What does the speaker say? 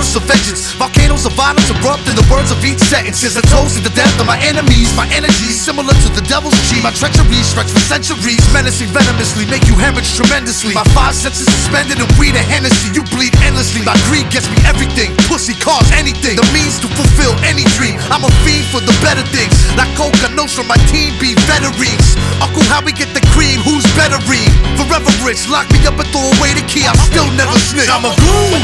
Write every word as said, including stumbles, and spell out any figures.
bursts of vengeance. Volcanoes of violence erupt in the words of each sentence. Is a toast to the death of my enemies. My energy similar to the devil's G. My treachery stretch for centuries, menacing venomously, make you hemorrhage tremendously. My five senses suspended in weed and Hennessy. You bleed endlessly. My greed gets me everything. Pussy, cars, anything. The means to fulfill any dream. I'm a fiend for the better things. La Coca Nostra, my team be veterans. Uncle, how we get the cream? Who's better read? Forever rich, lock me up and throw away the key. I'm still never snitch. I'm a goon.